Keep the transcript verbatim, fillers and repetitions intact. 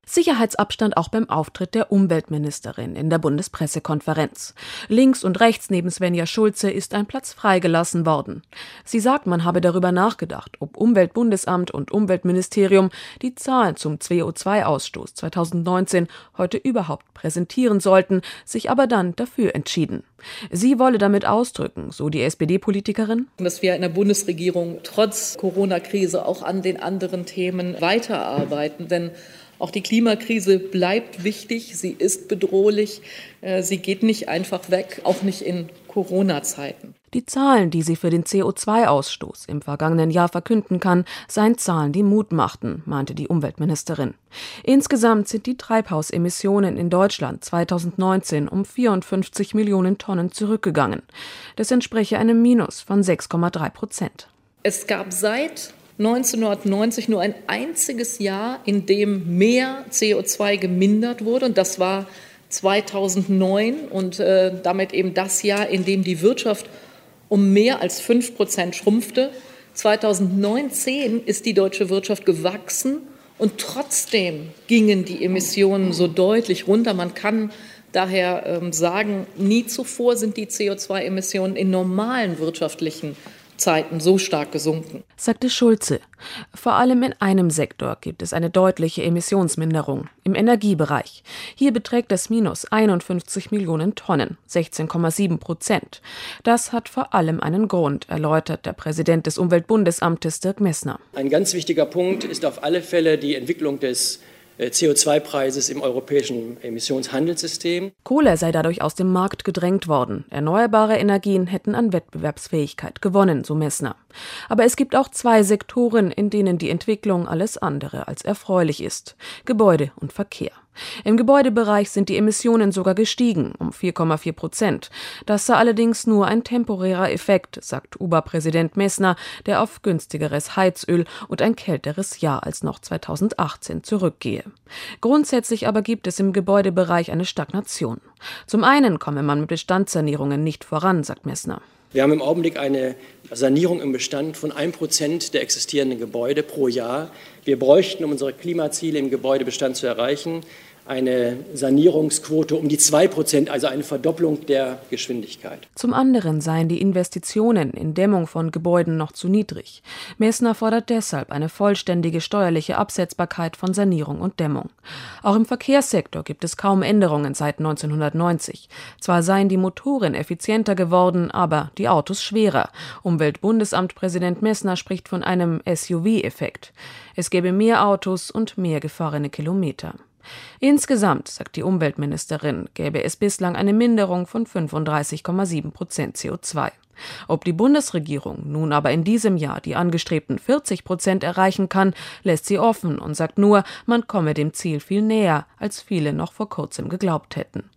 Sicherheitsabstand auch beim Auftritt der Umweltministerin in der Bundespressekonferenz. Links und rechts neben Svenja Schulze ist ein Platz freigelassen worden. Sie sagt, man habe darüber nachgedacht, ob Umweltbundesamt und Umweltministerium die Zahlen zum C O zwei Ausstoß zweitausendneunzehn heute überhaupt präsentieren sollten, sich aber dann dafür entschieden. Sie wolle damit ausdrücken, so die S P D-Politikerin, dass wir in der Bundesregierung trotz Corona-Krise auch an den anderen Themen weiterarbeiten, denn auch die Klimakrise bleibt wichtig, sie ist bedrohlich, sie geht nicht einfach weg, auch nicht in Corona-Zeiten. Die Zahlen, die sie für den C O zwei Ausstoß im vergangenen Jahr verkünden kann, seien Zahlen, die Mut machten, meinte die Umweltministerin. Insgesamt sind die Treibhausemissionen in Deutschland zweitausendneunzehn um vierundfünfzig Millionen Tonnen zurückgegangen. Das entspreche einem Minus von sechs Komma drei Prozent. Es gab seit neunzehnhundertneunzig nur ein einziges Jahr, in dem mehr C O zwei gemindert wurde, und das war zweitausendneun und äh, damit eben das Jahr, in dem die Wirtschaft um mehr als fünf Prozent schrumpfte. zweitausendneunzehn ist die deutsche Wirtschaft gewachsen und trotzdem gingen die Emissionen so deutlich runter. Man kann daher ähm, sagen, nie zuvor sind die C O zwei Emissionen in normalen wirtschaftlichen Zeiten so stark gesunken, sagte Schulze. Vor allem in einem Sektor gibt es eine deutliche Emissionsminderung, im Energiebereich. Hier beträgt das Minus einundfünfzig Millionen Tonnen, sechzehn Komma sieben Prozent. Das hat vor allem einen Grund, erläutert der Präsident des Umweltbundesamtes Dirk Messner. Ein ganz wichtiger Punkt ist auf alle Fälle die Entwicklung des C O zwei Preises im europäischen Emissionshandelssystem. Kohle sei dadurch aus dem Markt gedrängt worden. Erneuerbare Energien hätten an Wettbewerbsfähigkeit gewonnen, so Messner. Aber es gibt auch zwei Sektoren, in denen die Entwicklung alles andere als erfreulich ist: Gebäude und Verkehr. Im Gebäudebereich sind die Emissionen sogar gestiegen, um vier Komma vier Prozent. Das sei allerdings nur ein temporärer Effekt, sagt U B A-Präsident Messner, der auf günstigeres Heizöl und ein kälteres Jahr als noch zweitausendachtzehn zurückgehe. Grundsätzlich aber gibt es im Gebäudebereich eine Stagnation. Zum einen komme man mit Bestandssanierungen nicht voran, sagt Messner. Wir haben im Augenblick eine Sanierung im Bestand von ein Prozent der existierenden Gebäude pro Jahr. Wir bräuchten, um unsere Klimaziele im Gebäudebestand zu erreichen, eine Sanierungsquote um die zwei Prozent, also eine Verdopplung der Geschwindigkeit. Zum anderen seien die Investitionen in Dämmung von Gebäuden noch zu niedrig. Messner fordert deshalb eine vollständige steuerliche Absetzbarkeit von Sanierung und Dämmung. Auch im Verkehrssektor gibt es kaum Änderungen seit neunzehnhundertneunzig. Zwar seien die Motoren effizienter geworden, aber die Autos schwerer. Umweltbundesamt-Präsident Messner spricht von einem S U V-Effekt. Es gäbe mehr Autos und mehr gefahrene Kilometer. Insgesamt, sagt die Umweltministerin, gäbe es bislang eine Minderung von fünfunddreißig Komma sieben Prozent C O zwei. Ob die Bundesregierung nun aber in diesem Jahr die angestrebten vierzig Prozent erreichen kann, lässt sie offen und sagt nur, man komme dem Ziel viel näher, als viele noch vor kurzem geglaubt hätten.